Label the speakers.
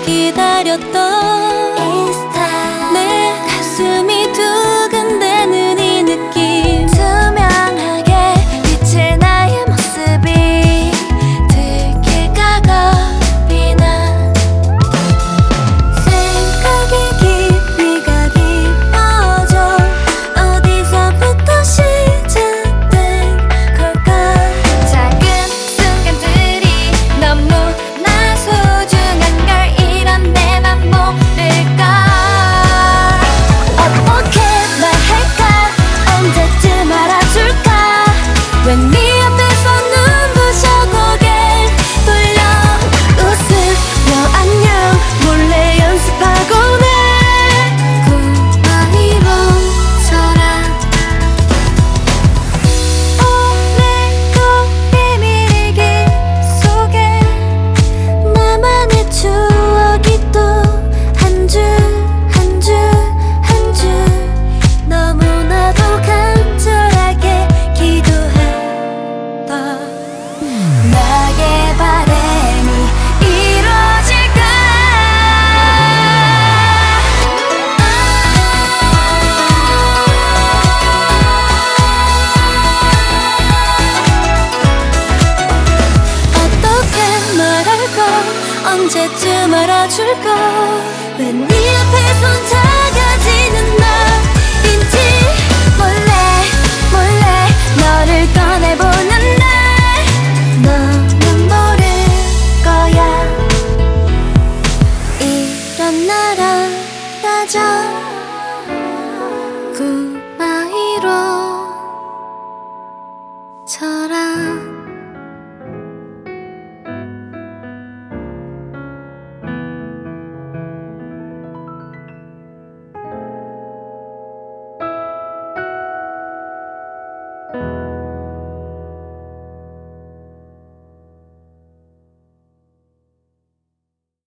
Speaker 1: 기다렸던 인스타 내 가슴이 두근대는 이 느낌 투명하게 비칠 나의 모습이 들킬까 겁이 나 생각의 깊이가 깊어져 어디서부터 시작된 걸까 작은 순간들이 너무나 소중한 걸 이런 내 맘 모를까 어떻게 말할까 언제쯤 알아줄까 왜 네 앞에서 눈부셔 고개 돌려 웃으며 안녕 몰래 연습하곤 해 고마이로처럼 오늘도 비밀이기 속에 나만의 추억이 또 한 줄 한 줄 한 줄 너무나도 간절하게 기도했던 나의 바람이 이루어질까 어떻게 말할까 언제쯤 알아줄까 왜 네 앞에 손